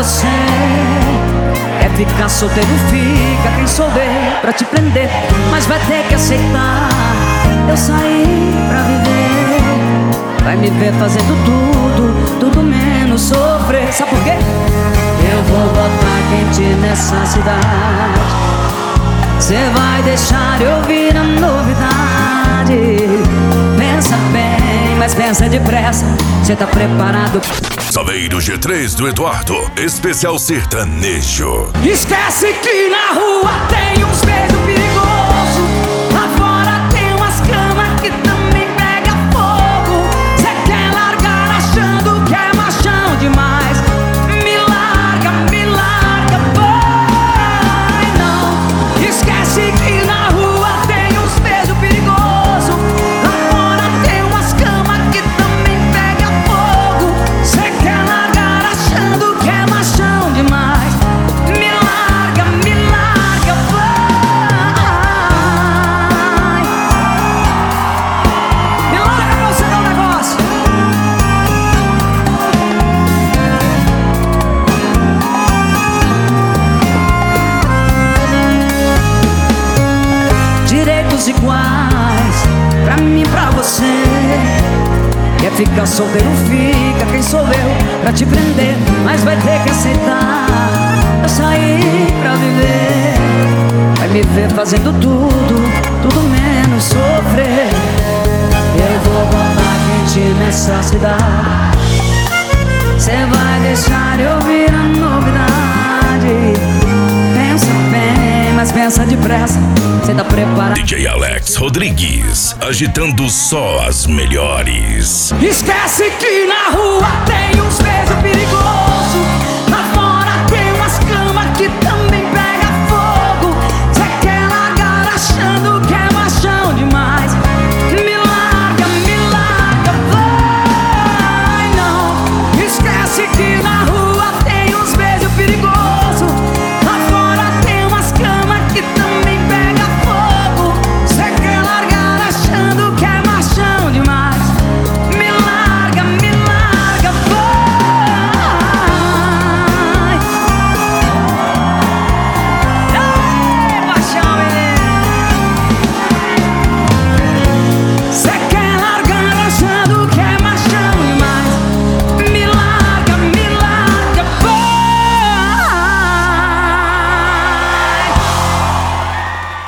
você. Quer ficar solteiro, fica. Quem sou eu pra te prender? Mas vai ter que aceitar. Eu saí pra viver. Vai me ver fazendo tudo, tudo menos sofrer. Sabe por quê? Eu vou botar quente nessa cidade. Cê vai deixar eu vir a novidade. Pensa bem, mas pensa depressa. Cê tá preparado? Saveiro G3 do Eduardo, especial sertanejo. Esquece que na rua tem uns beijos perigosos. Lá fora tem umas camas que também pega fogo. Cê quer largar achando que é machão demais. Me larga, vai não. Esquece que na rua tem uns beijos perigosos. Lá fora tem umas camas que também pega fogo. Cê quer largar achando que é machão demais. Me larga, vai. Me larga pra você dar um negócio. Direitos iguais pra mim e pra você. Quer ficar solteiro, fica. Quem sou eu pra te prender? Mas vai ter que aceitar. Eu saí pra viver. Vai me ver fazendo tudo, tudo menos sofrer. Eu vou botar quente nessa cidade. Cê vai deixar eu vir a novidade. Pensa bem, mas pensa depressa. Cê tá preparado? DJ Alex Rodrigues, agitando só as melhores. Esquece que na rua tem uns beijos perigosos.